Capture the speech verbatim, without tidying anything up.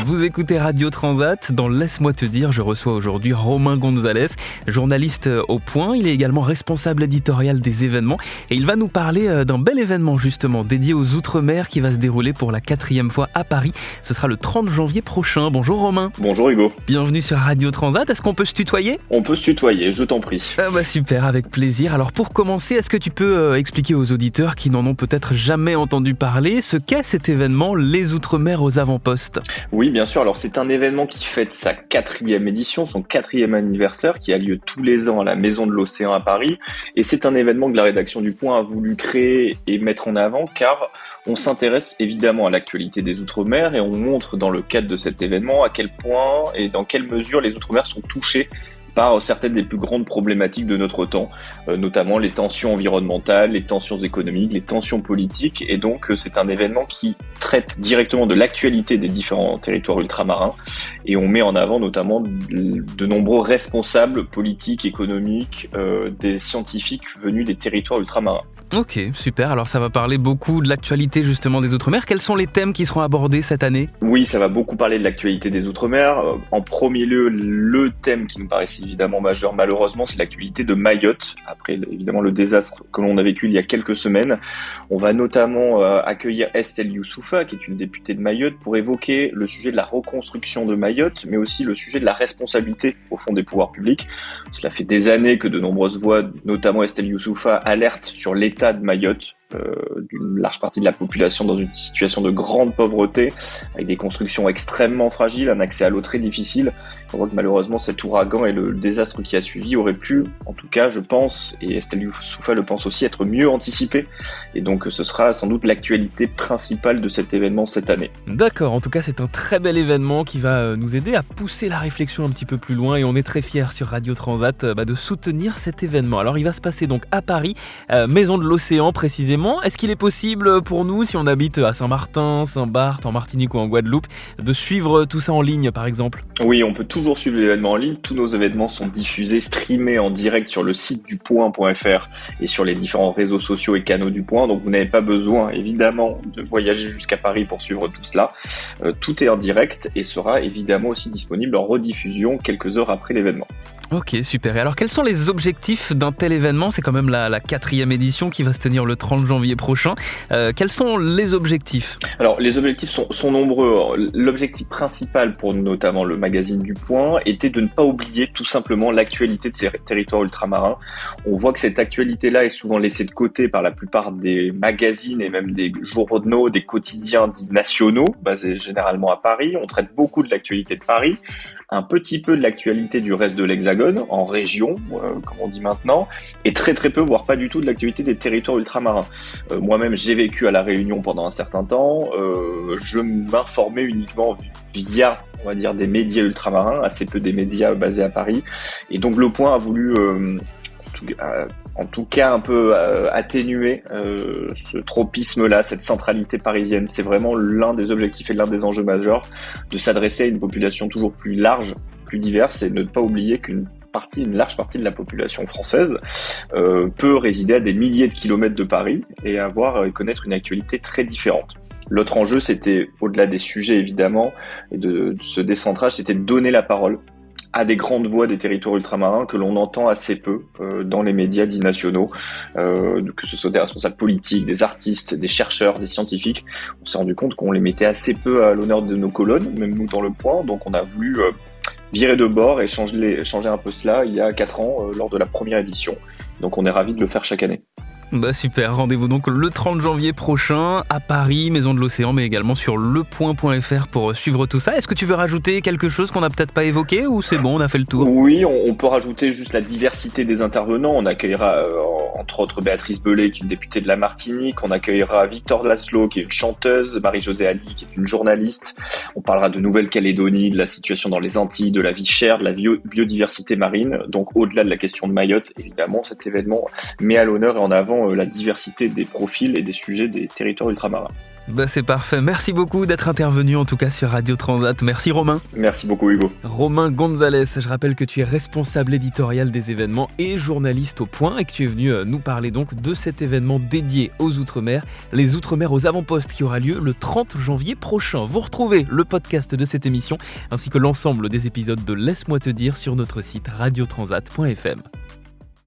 Vous écoutez Radio Transat. Dans Laisse-moi te dire, je reçois aujourd'hui Romain Gonzalez, journaliste au Point. Il est également responsable éditorial des événements et il va nous parler d'un bel événement justement dédié aux Outre-mer qui va se dérouler pour la quatrième fois à Paris. Ce sera le trente janvier prochain. Bonjour Romain. Bonjour Hugo. Bienvenue sur Radio Transat. Est-ce qu'on peut se tutoyer ? On peut se tutoyer, je t'en prie. Ah bah super, avec plaisir. Alors pour commencer, est-ce que tu peux euh, expliquer aux auditeurs qui n'en ont peut-être jamais entendu parler ce qu'est cet événement Les Outre-mer aux avant-postes ? Oui, bien sûr. Alors c'est un événement qui fête sa quatrième édition, son quatrième anniversaire, qui a lieu tous les ans à la Maison de l'Océan à Paris. Et c'est un événement que la rédaction du Point a voulu créer et mettre en avant, car on s'intéresse évidemment à l'actualité des Outre-mer et on montre dans le cadre de cet événement à quel point et dans quelle mesure les Outre-mer sont touchés par certaines des plus grandes problématiques de notre temps, euh, notamment les tensions environnementales, les tensions économiques, les tensions politiques. Et donc, euh, c'est un événement qui traite directement de l'actualité des différents territoires ultramarins. Et on met en avant notamment de, de nombreux responsables politiques, économiques, euh, des scientifiques venus des territoires ultramarins. Ok, super. Alors ça va parler beaucoup de l'actualité justement des Outre-mer. Quels sont les thèmes qui seront abordés cette année ? Oui, ça va beaucoup parler de l'actualité des Outre-mer. En premier lieu, le thème qui nous paraît évidemment majeur, malheureusement, c'est l'actualité de Mayotte. Après, évidemment, le désastre que l'on a vécu il y a quelques semaines. On va notamment euh, accueillir Estelle Youssoufa, qui est une députée de Mayotte, pour évoquer le sujet de la reconstruction de Mayotte, mais aussi le sujet de la responsabilité au fond des pouvoirs publics. Cela fait des années que de nombreuses voix, notamment Estelle Youssoufa, alertent sur l'état de Mayotte, euh, d'une large partie de la population dans une situation de grande pauvreté, avec des constructions extrêmement fragiles, un accès à l'eau très difficile. On voit que malheureusement cet ouragan et le désastre qui a suivi auraient pu, en tout cas je pense, et Estelle Youssoufa le pense aussi, être mieux anticipés. Et donc ce sera sans doute l'actualité principale de cet événement cette année. D'accord, en tout cas c'est un très bel événement qui va nous aider à pousser la réflexion un petit peu plus loin et on est très fiers sur Radio Transat bah, de soutenir cet événement. Alors il va se passer donc à Paris, euh, Maison de l'Océan précisément. Est-ce qu'il est possible pour nous, si on habite à Saint-Martin, Saint-Barth, en Martinique ou en Guadeloupe, de suivre tout ça en ligne par exemple ? Oui, on peut toujours suivre l'événement en ligne. Tous nos événements sont diffusés, streamés en direct sur le site du point point f r et sur les différents réseaux sociaux et canaux du Point. Donc vous n'avez pas besoin évidemment de voyager jusqu'à Paris pour suivre tout cela. Euh, tout est en direct et sera évidemment aussi disponible en rediffusion quelques heures après l'événement. Ok, super. Et alors, quels sont les objectifs d'un tel événement ? C'est quand même la, la quatrième édition qui va se tenir le trente janvier prochain. Euh, quels sont les objectifs ? Alors, les objectifs sont, sont nombreux. L'objectif principal pour notamment le magazine du Point était de ne pas oublier tout simplement l'actualité de ces territoires ultramarins. On voit que cette actualité-là est souvent laissée de côté par la plupart des magazines et même des journaux, des quotidiens dits nationaux, basés généralement à Paris. On traite beaucoup de l'actualité de Paris, un petit peu de l'actualité du reste de l'Hexagone, en région, euh, comme on dit maintenant, et très très peu, voire pas du tout, de l'actualité des territoires ultramarins. Euh, moi-même, j'ai vécu à La Réunion pendant un certain temps, euh, je m'informais uniquement via, on va dire, des médias ultramarins, assez peu des médias basés à Paris, et donc Le Point a voulu... Euh, en tout cas un peu euh, atténuer euh, ce tropisme-là, cette centralité parisienne. C'est vraiment l'un des objectifs et l'un des enjeux majeurs de s'adresser à une population toujours plus large, plus diverse, et ne pas oublier qu'une partie, une large partie de la population française euh, peut résider à des milliers de kilomètres de Paris et avoir et connaître une actualité très différente. L'autre enjeu, c'était, au-delà des sujets évidemment, et de, de ce décentrage, c'était de donner la parole à des grandes voix des territoires ultramarins que l'on entend assez peu euh, dans les médias dits nationaux, euh, que ce soit des responsables politiques, des artistes, des chercheurs, des scientifiques. On s'est rendu compte qu'on les mettait assez peu à l'honneur de nos colonnes, même nous dans Le Point, donc on a voulu euh, virer de bord et changer, les, changer un peu cela il y a quatre ans euh, lors de la première édition. Donc on est ravis de le faire chaque année. Bah super, rendez-vous donc le trente janvier prochain à Paris, Maison de l'Océan, mais également sur le point point f r pour suivre tout ça. Est-ce que tu veux rajouter quelque chose qu'on n'a peut-être pas évoqué ou c'est bon, on a fait le tour ? Oui, on, on peut rajouter juste la diversité des intervenants. On accueillera euh, entre autres Béatrice Belay, qui est une députée de la Martinique. On accueillera Victor Laszlo, qui est une chanteuse, Marie-Josée Ali, qui est une journaliste. On parlera de Nouvelle-Calédonie, de la situation dans les Antilles, de la vie chère, de la bio- biodiversité marine. Donc au-delà de la question de Mayotte, évidemment, cet événement met à l'honneur et en avant euh, la diversité des profils et des sujets des territoires ultramarins. Bah c'est parfait, merci beaucoup d'être intervenu en tout cas sur Radio Transat. Merci Romain. Merci beaucoup Hugo. Romain Gonzalez, je rappelle que tu es responsable éditorial des événements et journaliste au Point et que tu es venu nous parler donc de cet événement dédié aux Outre-mer, les Outre-mer aux avant-postes qui aura lieu le trente janvier prochain. Vous retrouvez le podcast de cette émission ainsi que l'ensemble des épisodes de Laisse-moi te dire sur notre site radio transat point f m.